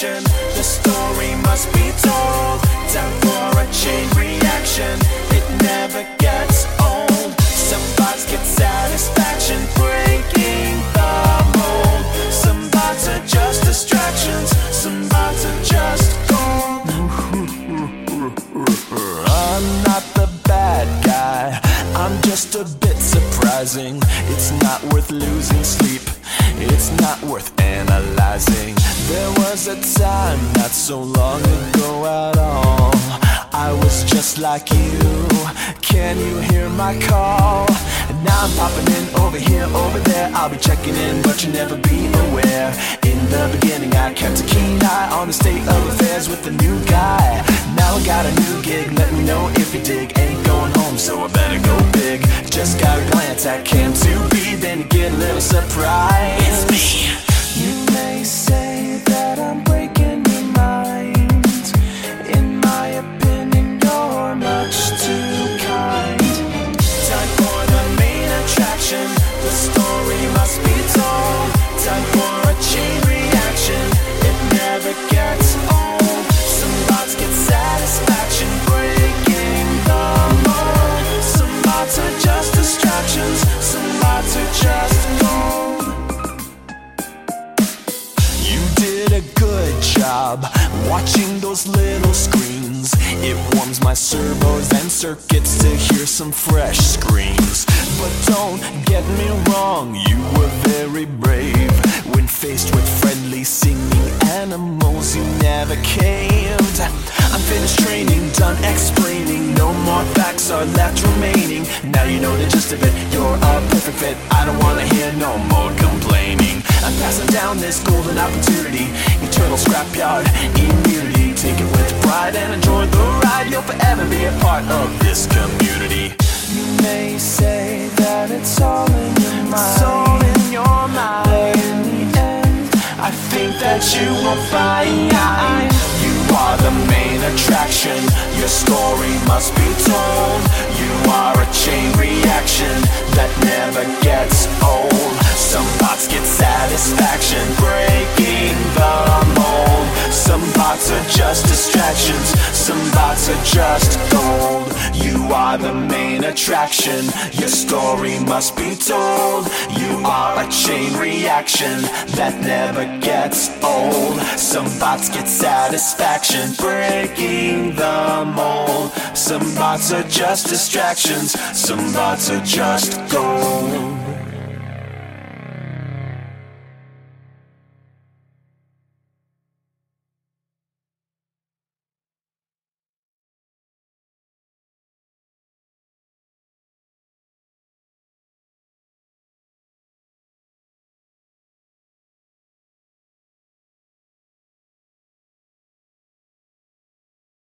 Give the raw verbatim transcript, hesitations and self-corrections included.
attraction. The story must be told. Time for a chain reaction. It never gets old. Some bots get satisfaction breaking the mold. Some bots are just distractions. Some bots are just gold. I'm not the bad guy, I'm just a bit surprising. It's not worth losing sleep, it's not worth analyzing. There was a time not so long ago at all, I was just like you. Can you hear my call? And now I'm popping in over here, over there. I'll be checking in, but you'll never be aware. In the beginning I kept a keen eye on the state of affairs with the new guy. Now I got a new gig, let me know if you dig. Ain't going home, so I better go big. Just got a glance at Cam to be, then you get a little surprise. It's me. You may say that I'm breaking your mind. In my opinion, you're much too kind. Time for the main attraction. The story must be told. Time for a chain reaction. It never gets old. Some bots get satisfaction breaking the mold. Some bots are just distractions. Some bots are just gold. You did a good job watching those little screens. It warms my servos and circuits to hear some fresh screams. But don't get me wrong, you were very brave. When faced with friendly singing animals, you never caved. I'm finished training, done explaining. No more facts are left remaining. Now you know the gist of it, you're a perfect fit. I don't wanna hear no more complaining. I'm passing down this golden opportunity. Eternal scrapyard immunity. Take it with pride and enjoy the ride. You'll forever be a part of this community. You may say that it's all in your mind. It's all in your mind. But in the end, I think that you will find you are the main attraction. Your story must be told. You are a chain reaction that never gets old. Some bots get satisfaction breaking the mold. Some bots are just distractions. Some bots are just gold. You are the main attraction. Your story must be told. You are a chain reaction that never gets old. Some bots get satisfaction breaking the mold. Some bots are just distractions. Some bots are just gold.